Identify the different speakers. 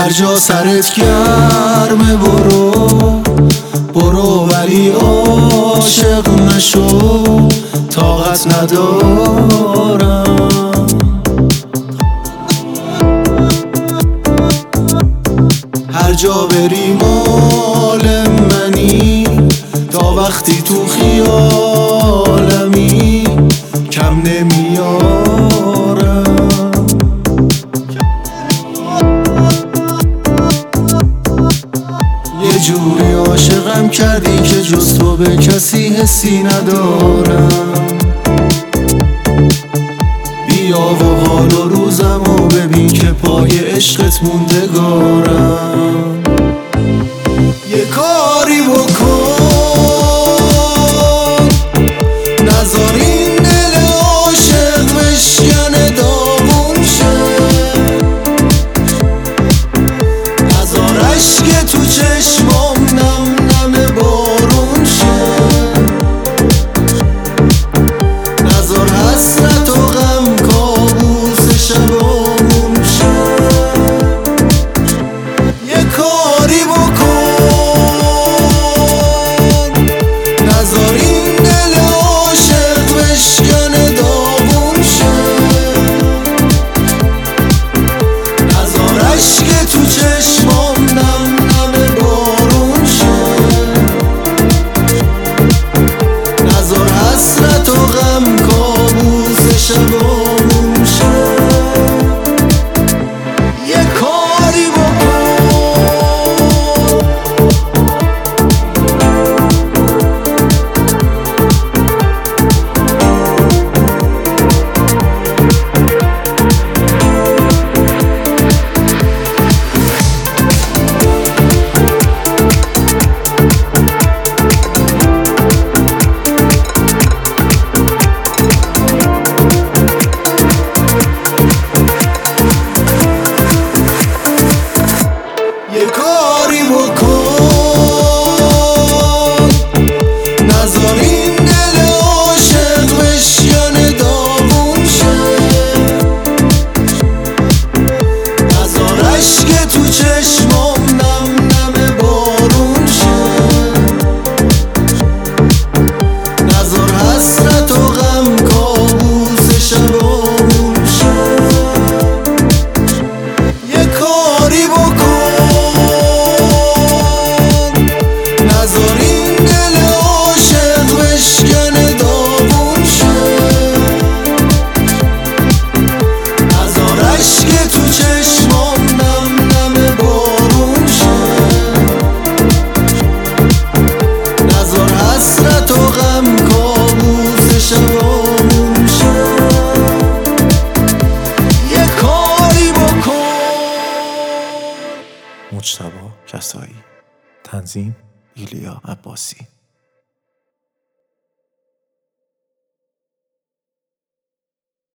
Speaker 1: هر جا سرت گرمه برو ولی عاشق نشو، طاقت ندارم. هر جا بری مال منی، تا وقتی تو خیالمی کم نمیارم. یه جوری عاشقم کردی که جز تو به کسی حسی ندارم. بیا و حال و روزمو ببین که پای عشقت موندگارم. یه کاری بکن، نذار این دل عاشق بشکنه داغون شه. نذار اشک تو چشمام نم نم بارون شه. نذار حسرت و غم کابوس شبامون شه. یه کاری بکن، نذار این دل عاشق بشکنه داغون شه. نذار اشک تو چشمام نم نم بارون شه. نذار حسرت و غم کابوس شبامون شه. یه کاری بکن، نذار این دل عاشق بشکنه داغون شه. نذار اشک تو چشمام نم نم بارون شه. نذار حسرت و غم کابوس شبامون شه. یه کاری بکن، نذار این دل عاشق بشکنه داغون شه. نذار اشک تو چشمام نم نم بارون شه. نذار حسرت و غم کابوس شبامون شه. یه کاری بکن.
Speaker 2: مجتبی کسایی، تنظیم ایلیا عباسی.